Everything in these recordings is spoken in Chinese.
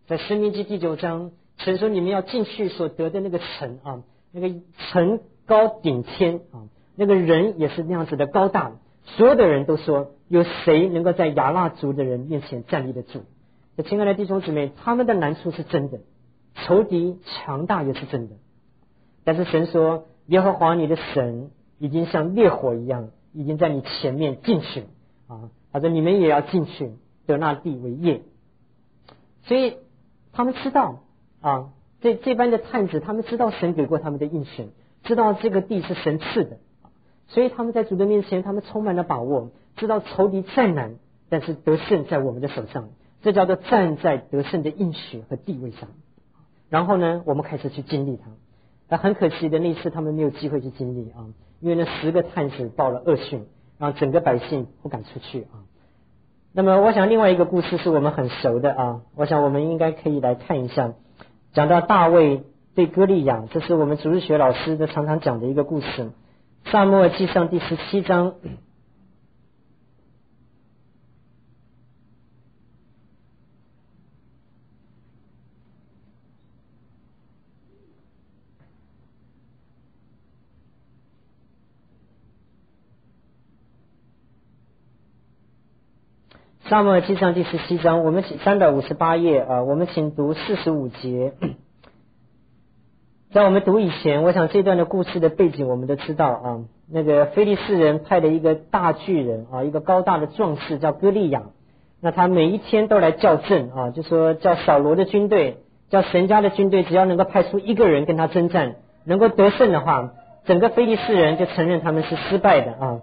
在申命记第9章，神说你们要进去所得的那个城啊，那个城高顶天啊，那个人也是那样子的高大，所有的人都说有谁能够在亚衲族的人面前站立得住？亲爱的弟兄姊妹，他们的难处是真的，仇敌强大也是真的，但是神说耶和华你的神已经像烈火一样，已经在你前面进去啊，他说你们也要进去得那地为业。所以他们知道啊，这班的探子他们知道神给过他们的应许，知道这个地是神赐的，所以他们在主的面前他们充满了把握，知道仇敌再难，但是得胜在我们的手上，这叫做站在得胜的应许和地位上。然后呢，我们开始去经历它。但很可惜的，那次他们没有机会去经历啊，因为那10个探子报了恶讯，让整个百姓不敢出去啊。那么我想另外一个故事是我们很熟的啊，我想我们应该可以来看一下，讲到大卫对歌利亚，这是我们主日学老师的常常讲的一个故事。撒母耳记上第17章，撒母耳记上第17章，我们请358页啊，我们请读45节。在我们读以前，我想这段的故事的背景我们都知道啊，那个非利士人派了一个大巨人啊，一个高大的壮士叫歌利亚，那他每一天都来叫阵啊，就说叫扫罗的军队，叫神家的军队，只要能够派出一个人跟他征战，能够得胜的话，整个非利士人就承认他们是失败的啊。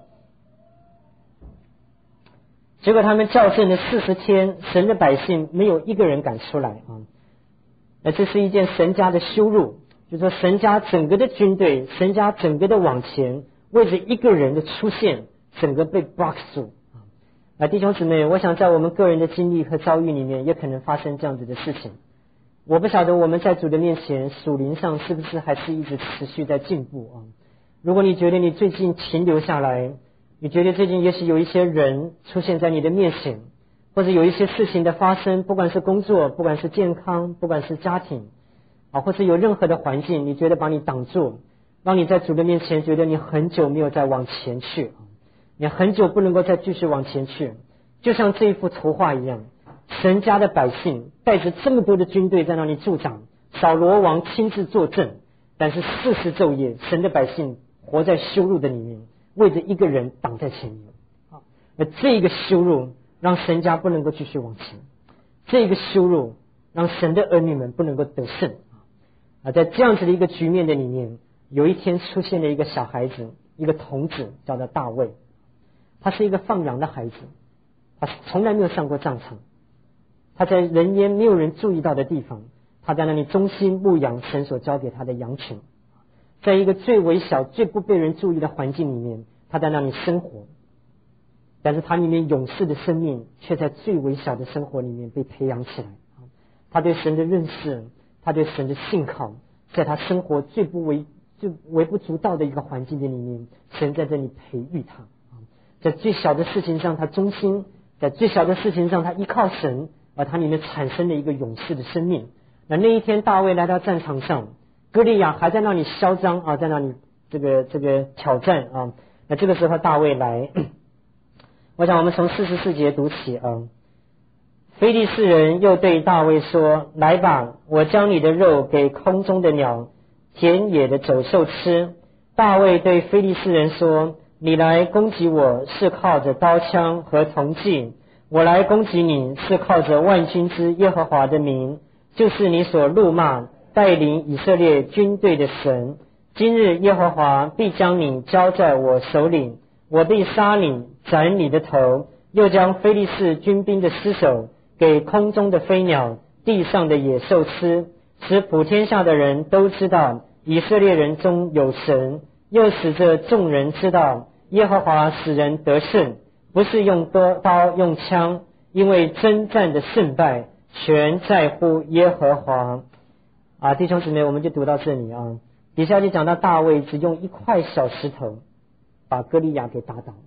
结果他们叫阵了40天，神的百姓没有一个人敢出来啊！那这是一件神家的羞辱，就说神家整个的军队，神家整个的往前，为着一个人的出现，整个被 block 住啊！弟兄姊妹，我想在我们个人的经历和遭遇里面，也可能发生这样子的事情。我不晓得我们在主的面前，属灵上是不是还是一直持续在进步啊？如果你觉得你最近停留下来，你觉得最近也许有一些人出现在你的面前，或者有一些事情的发生，不管是工作，不管是健康，不管是家庭啊，或是有任何的环境，你觉得把你挡住，让你在主的面前觉得你很久没有再往前去，你很久不能够再继续往前去，就像这一幅图画一样，神家的百姓带着这么多的军队在那里驻扎，扫罗王亲自坐镇，但是40昼夜，神的百姓活在羞辱的里面，为着一个人挡在前面啊，那这个羞辱让神家不能够继续往前，这个羞辱让神的儿女们不能够得胜啊！在这样子的一个局面的里面，有一天出现了一个小孩子，一个童子，叫做大卫。他是一个放羊的孩子，他从来没有上过战场，他在人烟没有人注意到的地方，他在那里忠心牧养神所交给他的羊群，在一个最微小最不被人注意的环境里面，他在那里生活，但是他里面勇士的生命却在最微小的生活里面被培养起来。他对神的认识，他对神的信靠，在他生活最微不足道的一个环境的里面，神在这里培育他，在最小的事情上他忠心，在最小的事情上他依靠神，而他里面产生了一个勇士的生命。那一天大卫来到战场上，歌利亚还在那里嚣张啊，在那里这个挑战啊。那这个时候大卫来，我想我们从44节读起啊。非利士人又对大卫说：来吧，我将你的肉给空中的鸟，田野的走兽吃。大卫对非利士人说：你来攻击我是靠着刀枪和铜戟，我来攻击你是靠着万军之耶和华的名，就是你所怒骂带领以色列军队的神。今日耶和华必将你交在我手里，我必杀你，斩你的头，又将非利士军兵的尸首给空中的飞鸟，地上的野兽吃，使普天下的人都知道以色列人中有神，又使这众人知道耶和华使人得胜，不是用刀用枪，因为征战的胜败全在乎耶和华啊！弟兄姊妹，我们就读到这里啊。底下就讲到大卫只用一块小石头把歌利亚给打倒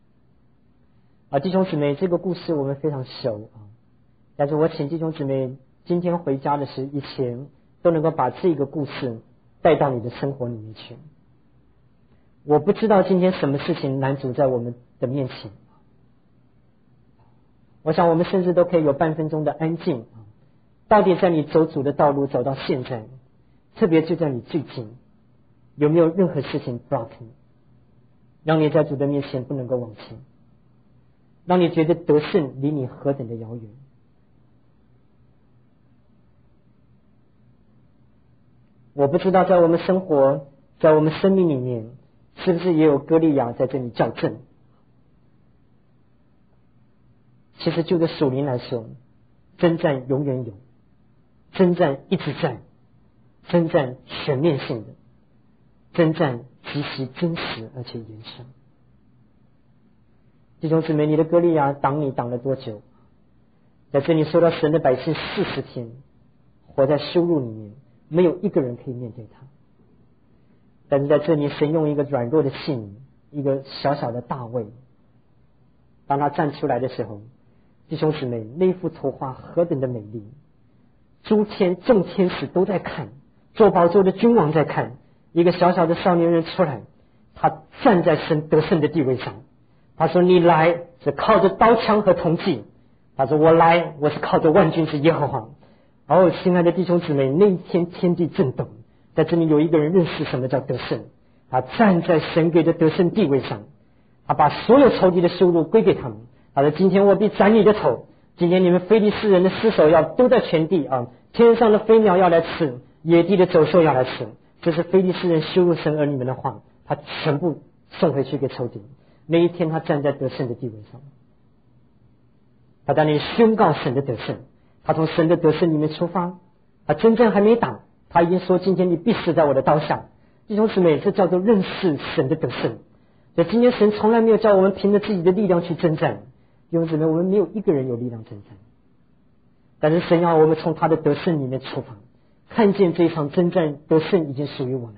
啊！弟兄姊妹，这个故事我们非常熟啊，但是我请弟兄姊妹今天回家的以前都能够把这个故事带到你的生活里面去。我不知道今天什么事情拦阻在我们的面前，我想我们甚至都可以有半分钟的安静。到底在你走主的道路走到现在，特别就在你最近，有没有任何事情 block 你，让你在主的面前不能够往前，让你觉得得胜离你何等的遥远？我不知道在我们生活，在我们生命里面，是不是也有歌利亚在这里校正？其实就着属灵来说，征战永远有，征战一直在，征战全面性的，征战极其真实而且严肃。弟兄姊妹，你的歌利亚挡你挡了多久？在这里说到神的百姓40天活在羞辱里面，没有一个人可以面对他。但是在这里，神用一个软弱的器皿，一个小小的大卫，当他站出来的时候，弟兄姊妹，那幅图画何等的美丽！诸天众天使都在看，坐宝座的君王在看，一个小小的少年人出来，他站在神得胜的地位上。他说：“你来是靠着刀枪和铜戟。”他说：“我来，我是靠着万军之耶和华。”哦，亲爱的弟兄姊妹，那一天天地震动，在这里有一个人认识什么叫得胜，他站在神给的得胜地位上，他把所有仇敌的羞辱归给他们。他说：“今天我必斩你的头，今天你们非利士人的尸首要都在全地啊，天上的飞鸟要来吃，野地的走兽要来吃。”这是非利士人羞辱神儿女们的话，他全部送回去给仇敌。那一天他站在得胜的地位上，他在那里宣告神的得胜，他从神的得胜里面出发，他真正还没打，他已经说：“今天你必死在我的刀下。”弟兄姊妹，这叫做认识神的得胜。所以今天神从来没有叫我们凭着自己的力量去征战，弟兄姊妹，我们没有一个人有力量征战，但是神要我们从他的得胜里面出发，看见这一场征战得胜已经属于我们。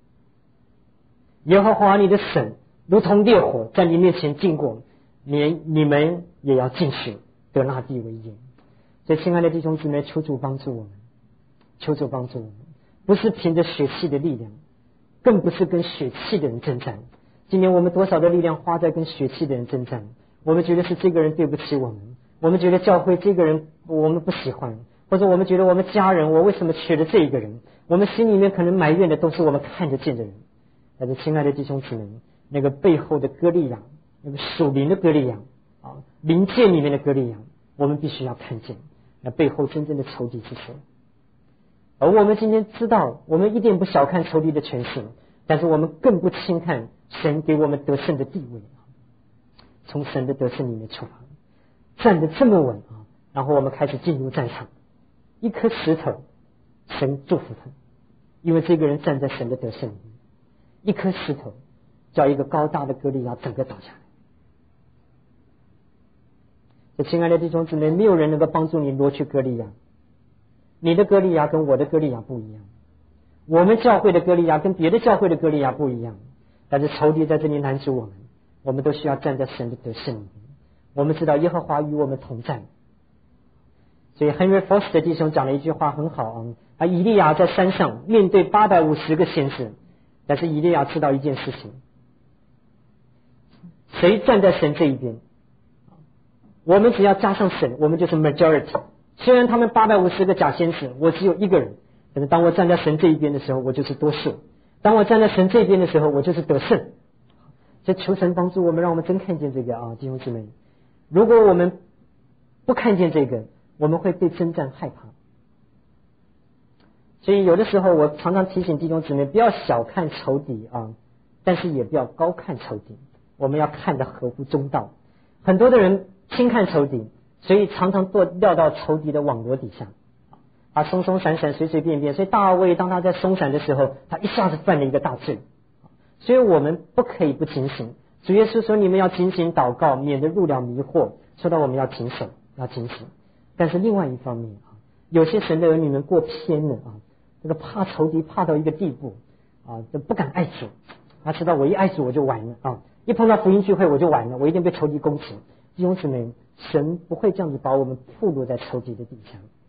耶和华你的神如同烈火在你面前经过，你们也要进去，得那地为业。所以亲爱的弟兄姊妹，求主帮助我们，求主帮助我们，不是凭着血气的力量，更不是跟血气的人征战。今年我们多少的力量花在跟血气的人征战，我们觉得是这个人对不起我们，我们觉得教会这个人我们不喜欢，或者我们觉得我们家人我为什么缺了这一个人，我们心里面可能埋怨的都是我们看得见的人。但是亲爱的弟兄姊妹，那个背后的歌利亚，那个属灵的歌利亚啊，灵界里面的歌利亚，我们必须要看见那背后真正的仇敌是谁。而我们今天知道，我们一点不小看仇敌的权势，但是我们更不轻看神给我们得胜的地位。从神的得胜里面出发，站得这么稳啊，然后我们开始进入战场。一颗石头，神祝福他，因为这个人站在神的得胜里面。一颗石头叫一个高大的歌利亚整个倒下来。所以亲爱的弟兄姊妹，没有人能够帮助你夺去歌利亚。你的歌利亚跟我的歌利亚不一样，我们教会的歌利亚跟别的教会的歌利亚不一样，但是仇敌在这里拦阻我们，我们都需要站在神的得胜里面。我们知道耶和华与我们同在。所以 Henry Foster 弟兄讲了一句话很好啊，以利亚在山上面对850个先知，但是以利亚知道一件事情，谁站在神这一边，我们只要加上神，我们就是 majority。 虽然他们850个假先知，我只有一个人，但是当我站在神这一边的时候，我就是多数；当我站在神这边的时候，我就是得胜。所以求神帮助我们，让我们真看见这个啊，弟兄姊妹，如果我们不看见这个，我们会对征战害怕。所以有的时候我常常提醒弟兄姊妹，不要小看仇敌啊，但是也不要高看仇敌，我们要看得合乎中道。很多的人轻看仇敌，所以常常掉到仇敌的网罗底下，他松松散散随随便便。所以大卫当他在松散的时候，他一下子犯了一个大罪。所以我们不可以不警醒。主耶稣说你们要警醒祷告，免得入了迷惑，说到我们要谨守，要警醒。但是另外一方面啊，有些神的儿女们过偏了啊，这个怕仇敌怕到一个地步啊，就不敢爱主。他知道我一爱主我就完了啊，一碰到福音聚会我就完了，我一定被仇敌攻击。弟兄姊妹，神不会这样子把我们暴露在仇敌的底下。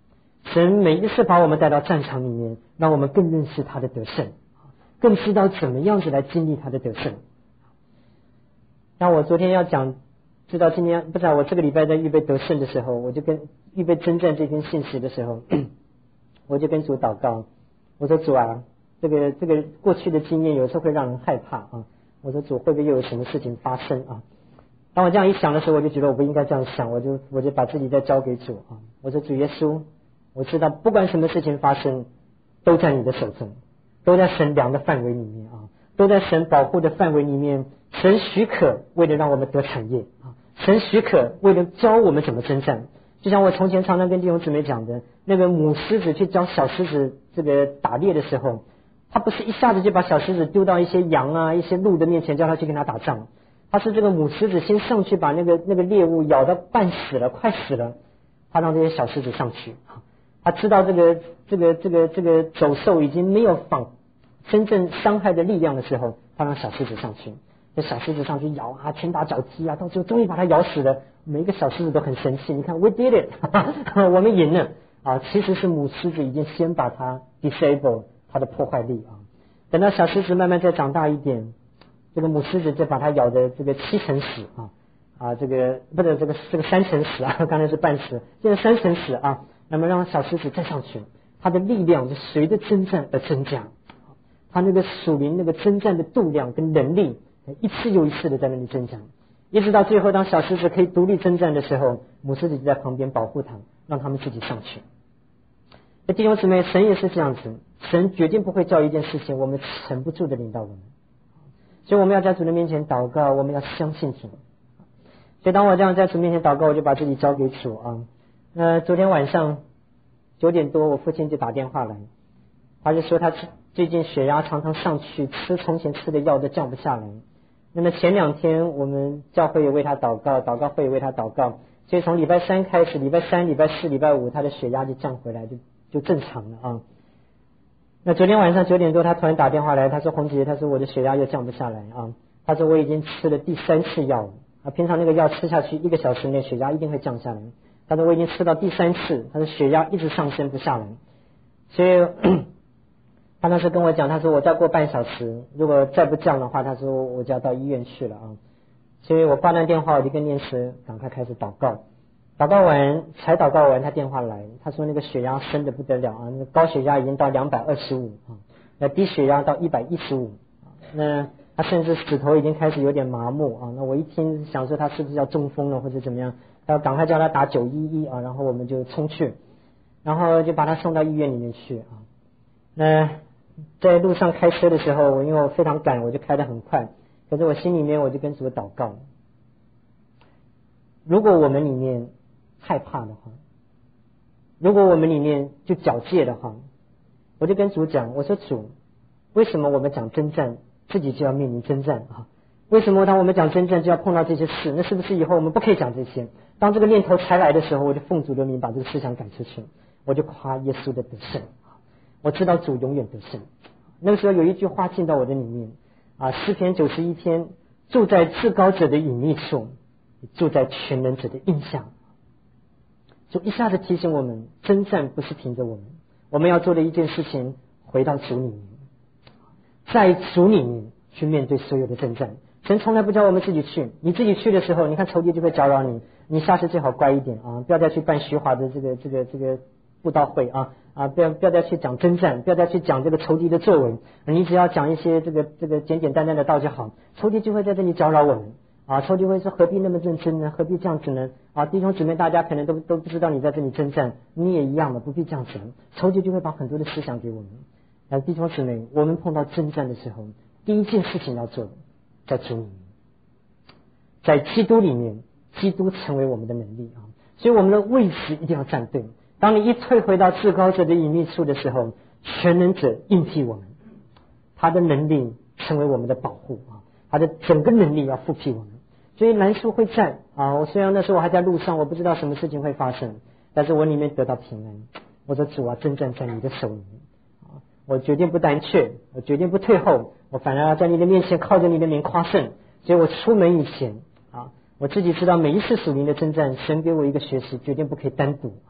神每一次把我们带到战场里面，让我们更认识他的得胜，更知道怎么样子来经历他的得胜。那我昨天要讲，知道今天不知道我这个礼拜在预备得胜的时候，我就跟预备征战这篇信息的时候，我就跟主祷告，我说主啊，这个过去的经验有时候会让人害怕啊，我说主会不会又有什么事情发生啊？当我这样一想的时候，我就觉得我不应该这样想，我就把自己再交给主啊，我说主耶稣，我知道不管什么事情发生，都在你的手中，都在神量的范围里面啊，都在神保护的范围里面。神许可为了让我们得产业啊，神许可为了教我们怎么征战。就像我从前常常跟弟兄姊妹讲的，那个母狮子去教小狮子这个打猎的时候，他不是一下子就把小狮子丢到一些羊啊一些鹿的面前叫他去跟他打仗，他是这个母狮子先上去把那个猎物咬到半死了快死了，他让这些小狮子上去，他知道这个走兽已经没有真正伤害的力量的时候，他让小狮子上去，这小狮子上去咬啊拳打脚踢啊，到最后终于把它咬死了。每一个小狮子都很生气，你看 we did it 我们赢了啊，其实是母狮子已经先把它 disable 它的破坏力啊，等到小狮子慢慢再长大一点，这个母狮子再把它咬的这个7成死啊，这个不是这个3成死啊，刚才是半死，现在3成死啊，那么让小狮子再上去，它的力量就随着征战而增加，它那个属灵那个征战的度量跟能力一次又一次的在那里增长，一直到最后当小狮子可以独立征战的时候，母狮子就在旁边保护它，让他们自己上去。弟兄姊妹，神也是这样子，神决定不会叫一件事情我们沉不住的领导我们，所以我们要在主的面前祷告，我们要相信主。所以当我这样在主面前祷告，我就把自己交给主啊。昨天晚上9点多，我父亲就打电话来，他就说他最近血压常常上去，吃从前吃的药都降不下来。那么前2天我们教会也为他祷告，祷告会也为他祷告，所以从礼拜3开始，礼拜3、礼拜4、礼拜5，他的血压就降回来，就正常了啊。那昨天晚上9点多，他突然打电话来，他说洪杰，他说我的血压又降不下来啊，他说我已经吃了第3次药了啊，平常那个药吃下去1个小时内血压一定会降下来，他说我已经吃到第3次，他说血压一直上升不下来，所以他当时跟我讲，他说我再过半小时，如果再不降的话，他说我就要到医院去了啊。所以我挂断电话，我就跟念师赶快开始祷告，祷告完，他电话来，他说那个血压升得不得了啊，那个高血压已经到225啊，那低血压到115啊，那他甚至指头已经开始有点麻木啊。那我一听想说他是不是要中风了或者怎么样，要赶快叫他打911啊，然后我们就冲去，然后就把他送到医院里面去啊。那在路上开车的时候，因为我非常赶，我就开得很快，可是我心里面我就跟主祷告，如果我们里面害怕的话，如果我们里面就矫戒的话，我就跟主讲，我说主，为什么我们讲征战自己就要面临征战啊？为什么当我们讲征战就要碰到这些事？那是不是以后我们不可以讲这些？当这个念头才来的时候，我就奉主的名把这个思想赶出去，我就夸耶稣的得胜，我知道主永远得胜。那个时候有一句话进到我的里面啊，诗篇91篇，住在至高者的隐秘处，住在全能者的荫下，就一下子提醒我们，征战不是凭着我们要做的一件事情，回到主里面，在主里面去面对所有的征战。神从来不叫我们自己去，你自己去的时候，你看仇敌就会搅扰你，你下次最好乖一点啊，不要再去办徐华的这个布道会啊，不要再去讲征战，不要再去讲这个仇敌的作为，你只要讲一些这个简简单单的道就好，仇敌就会在这里搅扰我们啊，仇敌会说何必那么认真呢？何必这样子呢？啊，弟兄姊妹，大家可能都不知道你在这里征战，你也一样的，不必这样子，仇敌就会把很多的思想给我们。弟兄姊妹，我们碰到征战的时候，第一件事情要做的，在主里面，在基督里面，基督成为我们的能力啊，所以我们的位置一定要站对。当你一退回到至高者的隐秘处的时候，全能者应替我们，他的能力成为我们的保护啊，他的整个能力要复辟我们。所以难处会在啊，我虽然那时候我还在路上，我不知道什么事情会发生，但是我里面得到平安。我说主啊，征战在你的手里面啊，我决定不胆怯，我决定不退后，我反而要在你的面前靠着你的名夸胜。所以我出门以前啊，我自己知道每一次属灵的征战，神给我一个学习，决定不可以单独啊。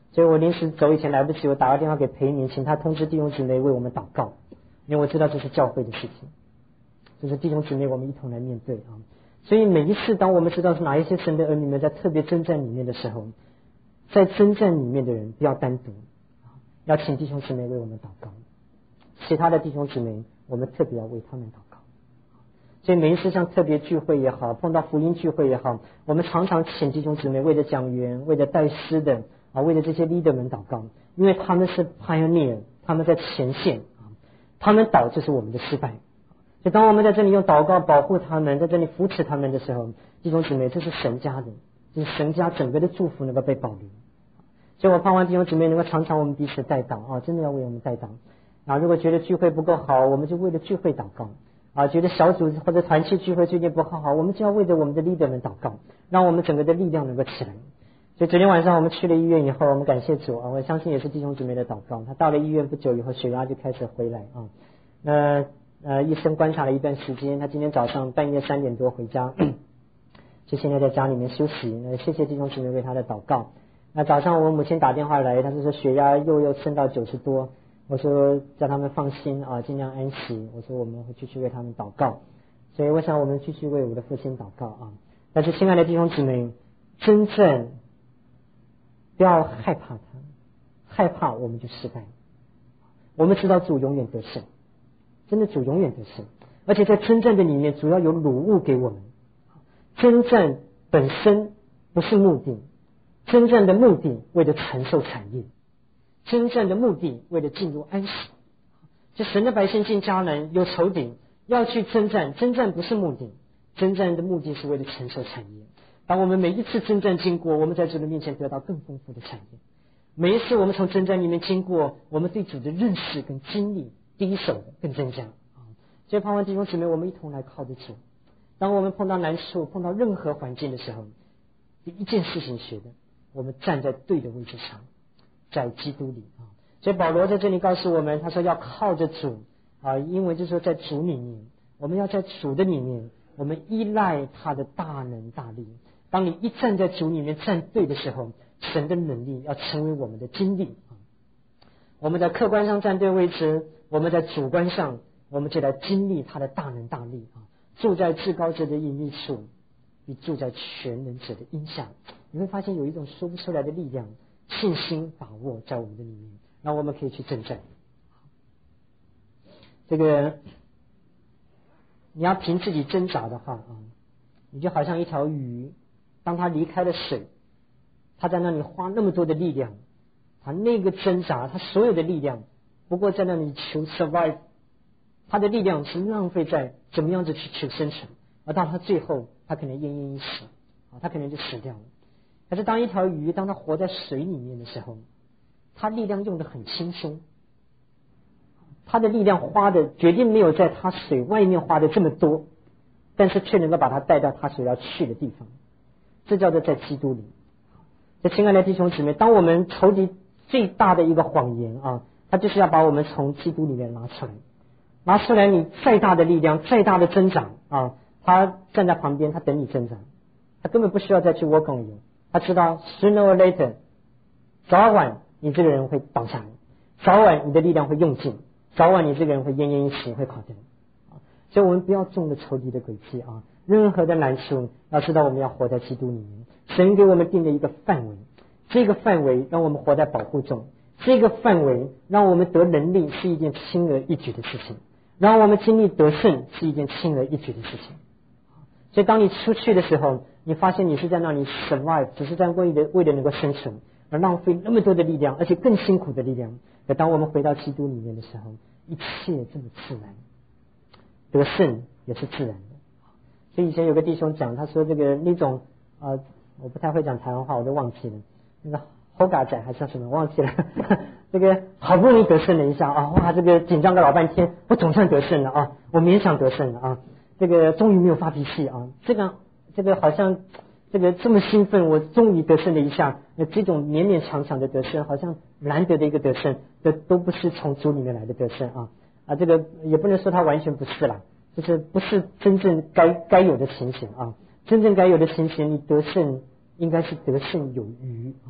所以我临时走以前来不及，我打个电话给裴明，请他通知弟兄姊妹为我们祷告，因为我知道这是教会的事情，就是弟兄姊妹我们一同来面对啊。所以每一次当我们知道是哪一些神的儿女们在特别征战里面的时候，在征战里面的人不要单独，要请弟兄姊妹为我们祷告，其他的弟兄姊妹我们特别要为他们祷告。所以每一次像特别聚会也好，碰到福音聚会也好，我们常常请弟兄姊妹为了讲员，为了带诗的啊，为了这些 leader 们祷告，因为他们是 pioneer， 他们在前线啊，他们倒就是我们的失败。所以当我们在这里用祷告保护他们，在这里扶持他们的时候，弟兄姊妹，这是神家的，这是神家整个的祝福能够被保留。所以我盼望弟兄姊妹能够常常我们彼此代祷啊，真的要为我们代祷啊。如果觉得聚会不够好，我们就为了聚会祷告啊；觉得小组或者团契聚会最近不好，我们就要为着我们的 leader 们祷告，让我们整个的力量能够起来。所以昨天晚上我们去了医院以后，我们感谢主啊，我相信也是弟兄姊妹的祷告。他到了医院不久以后，血压就开始回来啊。医生观察了一段时间，他今天早上半夜3点多回家，就现在在家里面休息。谢谢弟兄姊妹为他的祷告。那早上我母亲打电话来，他就说血压又升到90多，我说叫他们放心啊，尽量安息。我说我们会继续为他们祷告，所以我想我们继续为我的父亲祷告啊。但是亲爱的弟兄姊妹，真正不要害怕他，害怕我们就失败。我们知道主永远得胜，真的主永远得胜，而且在征战的里面主要有掳物给我们。征战本身不是目的，征战的目的为了承受产业，征战的目的为了进入安息。就神的百姓进迦南有仇敌要去征战，征战不是目的，征战的目的是为了承受产业。当我们每一次征战经过，我们在主的面前得到更丰富的产业。每一次我们从征战里面经过，我们对主的认识跟经历第一手更增加啊！所以盼望弟兄姊妹，我们一同来靠着主。当我们碰到难处，碰到任何环境的时候，第一件事情学的，我们站在对的位置上，在基督里啊！所以保罗在这里告诉我们，他说要靠着主啊，因为就是说在主里面，我们要在主的里面，我们依赖他的大能大力。当你一站在主里面站对的时候，神的能力要成为我们的经历啊！我们在客观上站对位置，我们在主观上，我们就来经历他的大能大力啊！住在至高者的隐秘处，比住在全能者的荫下。你会发现有一种说不出来的力量，信心把握在我们的里面，让我们可以去征战。这个你要凭自己挣扎的话啊，你就好像一条鱼，当它离开了水，它在那里花那么多的力量，它那个挣扎，它所有的力量，不过在那里求 survive， 它的力量是浪费在怎么样子去求生存，而到它最后，它可能奄奄一息啊，它可能就死掉了。可是当一条鱼，当它活在水里面的时候，它力量用得很轻松，它的力量花的决定没有在它水外面花的这么多，但是却能够把它带到它所要去的地方。这叫做在基督里。这亲爱的弟兄姊妹，当我们仇敌最大的一个谎言啊，他就是要把我们从基督里面拿出来。拿出来，你再大的力量，再大的增长啊，他站在旁边，他等你增长，他根本不需要再去 work on you， 他知道 sooner or later， 早晚你这个人会倒下来，早晚你的力量会用尽，早晚你这个人会奄奄一息，会垮掉啊！所以我们不要中了仇敌的诡计啊！任何的难处，要知道我们要活在基督里面，神给我们定了一个范围，这个范围让我们活在保护中，这个范围让我们得能力是一件轻而易举的事情，让我们经历得胜是一件轻而易举的事情。所以当你出去的时候，你发现你是在那里 survive， 只是在为了能够生存而浪费那么多的力量，而且更辛苦的力量。可当我们回到基督里面的时候，一切这么自然，得胜也是自然的。所以以前有个弟兄讲，他说这个那种我不太会讲台湾话，我都忘记了，那个吼嘎仔还是什么忘记了这个好不容易得胜了一下啊，哇，这个紧张了老半天，我总算得胜了啊，我勉强得胜了啊，这个终于没有发脾气啊，这个好像这个这么兴奋，我终于得胜了一下，这种勉勉强强的得胜，好像难得的一个得胜，这都不是从主里面来的得胜啊，这个也不能说它完全不是啦，就是不是真正该有的情形啊，真正该有的情形，你得胜应该是得胜有余啊，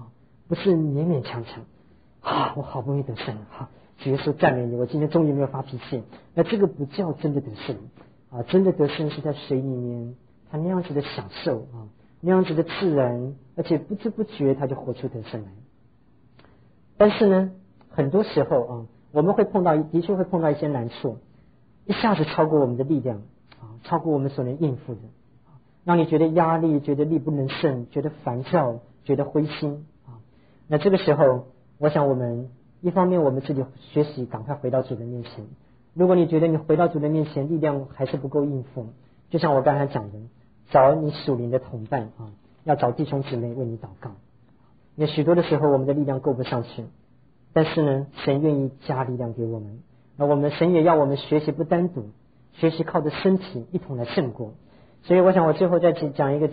不是勉勉强强啊，我好不容易得胜了哈，主耶稣赞美你，我今天终于没有发脾气。那这个不叫真的得胜啊，真的得胜是在水里面，他那样子的享受啊，那样子的自然，而且不知不觉他就活出得胜来。但是呢，很多时候啊，我们会的确会碰到一些难处，一下子超过我们的力量啊，超过我们所能应付的，让你觉得压力，觉得力不能胜，觉得烦躁，觉得灰心啊。那这个时候，我想我们一方面我们自己学习赶快回到主的面前。如果你觉得你回到主的面前力量还是不够应付，就像我刚才讲的，找你属灵的同伴啊，要找弟兄姊妹为你祷告。因为许多的时候我们的力量够不上去，但是呢，神愿意加力量给我们。那神也要我们学习不单独，学习靠着身体一同来胜过。所以我想我最后再讲一个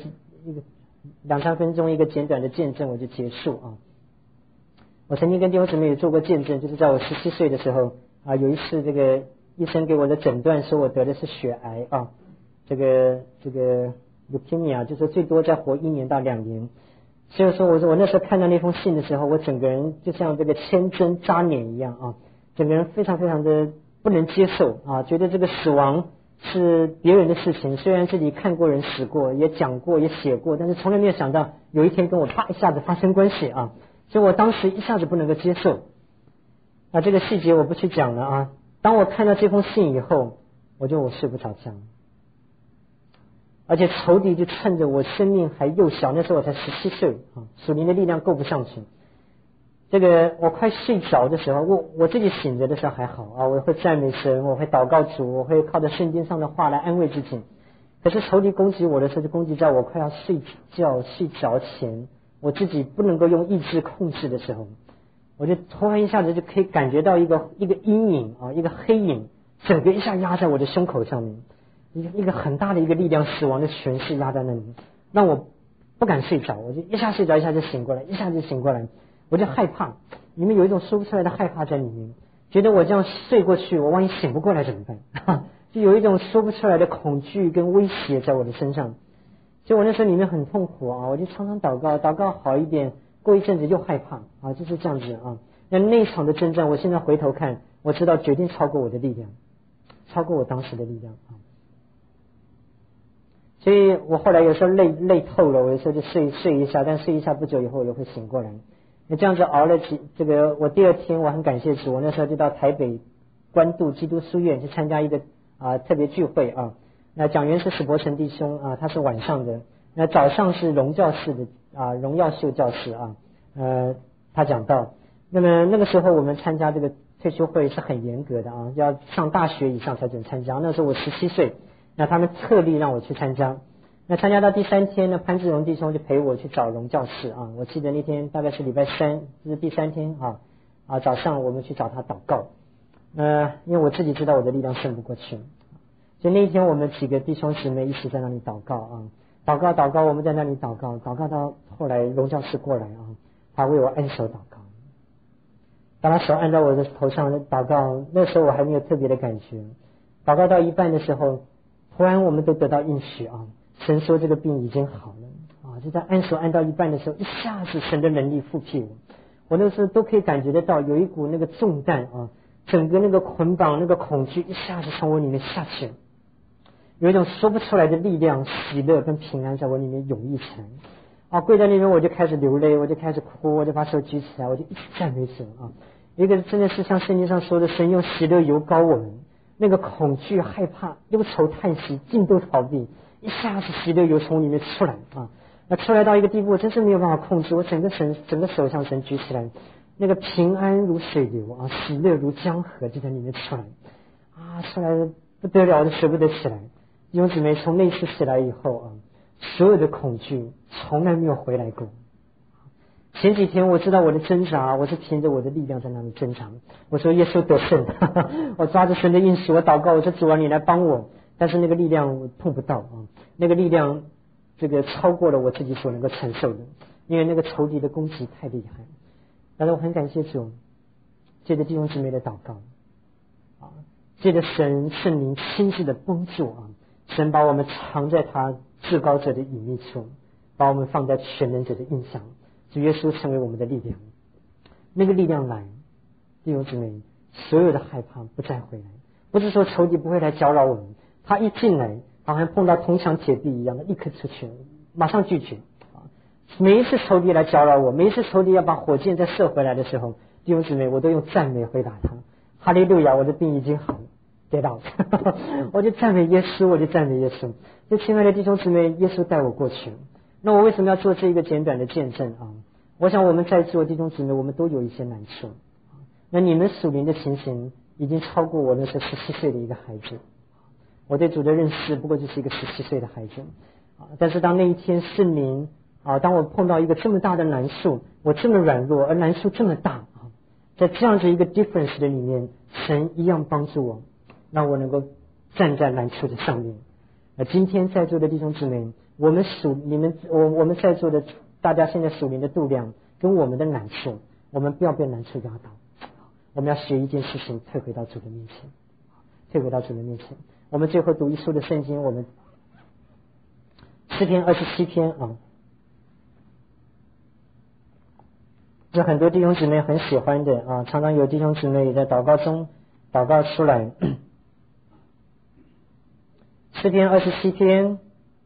2-3分钟一个简短的见证，我就结束啊。我曾经跟弟兄姊妹也做过见证，就是在我17岁的时候啊，有一次这个医生给我的诊断说我得的是血癌啊，这个 leukemia 就是最多再活1年到2年。所以说我那时候看到那封信的时候，我整个人就像这个千针扎脸一样啊，整个人非常非常的不能接受啊，觉得这个死亡是别人的事情，虽然自己看过人死过，也讲过也写过，但是从来没有想到有一天跟我啪一下子发生关系啊，所以我当时一下子不能够接受。那这个细节我不去讲了啊。当我看到这封信以后，我睡不着觉，而且仇敌就趁着我生命还幼小，那时候我才17岁啊，属灵的力量够不上去。这个我快睡着的时候，我自己醒着的时候还好啊，我会赞美神，我会祷告主，我会靠着圣经上的话来安慰自己。可是仇敌攻击我的时候，就攻击在我快要睡着前，我自己不能够用意志控制的时候，我就突然一下子就可以感觉到一个阴影啊，一个黑影，整个一下压在我的胸口上面，一个很大的一个力量，死亡的权势压在那里，让我不敢睡着，我就一下睡着一下就醒过来，一下就醒过来，我就害怕，里面有一种说不出来的害怕在里面，觉得我这样睡过去，我万一醒不过来怎么办？就有一种说不出来的恐惧跟威胁在我的身上，所以我那时候里面很痛苦啊，我就常常祷告好一点，过一阵子又害怕啊，就是这样子啊。那场的征战，我现在回头看，我知道决定超过我的力量，超过我当时的力量啊。所以我后来有时候累透了，我有时候就睡一下，但睡一下不久以后我又会醒过来。那这样子熬了我第2天我很感谢主，我那时候就到台北关渡基督书院去参加一个特别聚会啊。那讲员是史伯成弟兄啊，他是晚上的，那早上是荣耀秀教士啊，他讲道。那么那个时候我们参加这个退休会是很严格的啊，要上大学以上才准参加。那时候我17岁，那他们特地让我去参加。那参加到第3天呢，潘志荣弟兄就陪我去找荣教士啊。我记得那天大概是礼拜3，就是第3天啊，早上我们去找他祷告。因为我自己知道我的力量胜不过去，所以那一天我们几个弟兄姊妹一起在那里祷告啊，祷告，我们在那里祷告到后来荣教士过来啊，他为我按手祷告。当他手按到我的头上祷告，那时候我还没有特别的感觉。祷告到一半的时候，突然我们都得到应许啊，神说这个病已经好了啊，就在按手按到一半的时候，一下子神的能力覆庇我那时候都可以感觉得到有一股那个重担啊，整个那个捆绑那个恐惧一下子从我里面下去，有一种说不出来的力量、喜乐跟平安在我里面涌溢起来啊！跪在那边我就开始流泪，我就开始哭，我就把手举起来，我就一直赞美神啊！一个真的是像圣经上说的，神用喜乐油膏我们，那个恐惧、害怕、忧愁、叹息尽都逃避，一下子喜乐油从里面出来啊！那出来到一个地步，我真是没有办法控制，我整个手向神举起来，那个平安如水流啊，喜乐如江河就在里面出来啊，出来不得了，我就舍不得起来。弟兄姊妹，从那次起来以后啊，所有的恐惧从来没有回来过。前几天我知道我的挣扎，我是凭着我的力量在那里挣扎。我说耶稣得胜，我抓着神的应许，我祷告，我说主啊，你来帮我。但是那个力量我碰不到啊，那个力量这个超过了我自己所能够承受的，因为那个仇敌的攻击太厉害。但是我很感谢主，借着弟兄姊妹的祷告啊，借着神圣灵亲自的帮助啊，神把我们藏在他至高者的隐秘处，把我们放在全能者的印象， 主耶稣成为我们的力量。那个力量来，弟兄姊妹，所有的害怕不再回来。不是说仇敌不会来搅扰我们，他一进来好像碰到铜墙铁壁一样的，立刻出去，马上拒绝。每一次仇敌来搅扰我，每一次仇敌要把火箭再射回来的时候，弟兄姊妹，我都用赞美回答他。哈利路亚，我的病已经好了。get out 我就赞美耶稣，我就赞美耶稣。就亲爱的弟兄姊妹，耶稣带我过去。那我为什么要做这一个简短的见证啊？我想我们在座弟兄姊妹，我们都有一些难处。那你们属灵的情形已经超过我那时17岁的一个孩子。我对主的认识不过就是一个17岁的孩子啊。但是当那一天圣灵啊，当我碰到一个这么大的难处，我这么软弱，而难处这么大啊，在这样子一个 difference 的里面，神一样帮助我，让我能够站在难处的上面。今天在座的弟兄姊妹，我们在座的大家现在属灵的度量跟我们的难处，我们不要被难处压倒。我们要学一件事情，退回到主的面前，退回到主的面前。我们最后读一书的圣经，我们诗篇27篇啊，是很多弟兄姊妹很喜欢的啊，常常有弟兄姊妹在祷告中祷告出来。诗篇27篇，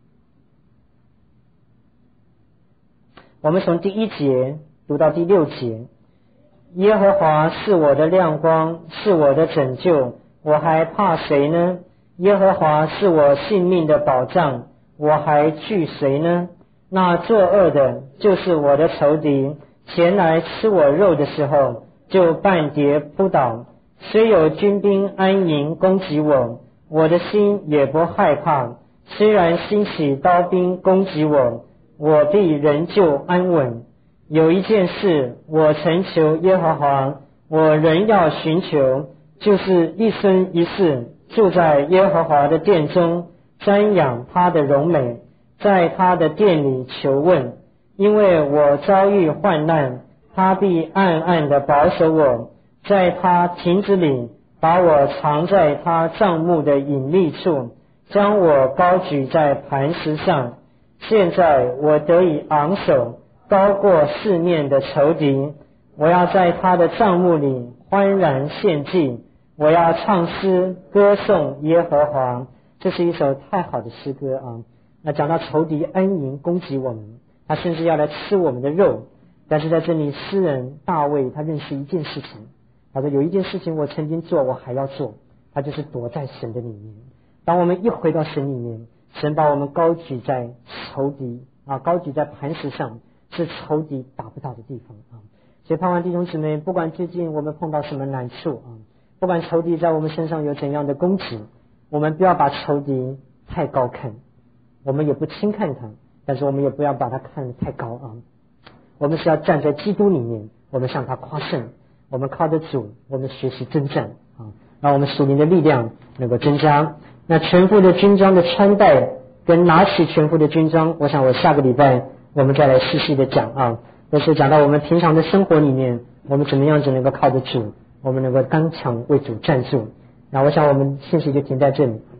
我们从第1节读到第6节。耶和华是我的亮光，是我的拯救，我还怕谁呢？耶和华是我性命的保障，我还惧谁呢？那作恶的就是我的仇敌，前来吃我肉的时候，就半跌扑倒。虽有军兵安营攻击我，我的心也不害怕。虽然兴起刀兵攻击我，我必仍旧安稳。有一件事我曾求耶和华，我仍要寻求，就是一生一世住在耶和华的殿中，瞻仰他的荣美，在他的殿里求问。因为我遭遇患难，他必暗暗地保守我，在他亭子里把我藏在他帐幕的隐秘处，将我高举在磐石上。现在我得以昂首，高过四面的仇敌。我要在他的帐幕里欢然献祭，我要唱诗歌颂耶和华。这是一首太好的诗歌啊！那讲到仇敌安营攻击我们，他甚至要来吃我们的肉。但是在这里，诗人大卫他认识一件事情，他说有一件事情我曾经做，我还要做，他就是躲在神的里面。当我们一回到神里面，神把我们高举在仇敌啊，高举在磐石上，是仇敌打不到的地方啊。所以盼望弟兄姊妹，不管最近我们碰到什么难处啊，不管仇敌在我们身上有怎样的攻击，我们不要把仇敌太高看，我们也不轻看他，但是我们也不要把他看得太高啊。我们是要站在基督里面，我们向他夸胜，我们靠着主，我们学习征战啊，让我们属灵的力量能够增加。那全副的军装的穿戴跟拿起全副的军装，我想我下个礼拜我们再来细细的讲啊，就是讲到我们平常的生活里面，我们怎么样子能够靠着主，我们能够刚强为主站住。那我想我们信息就停在这里。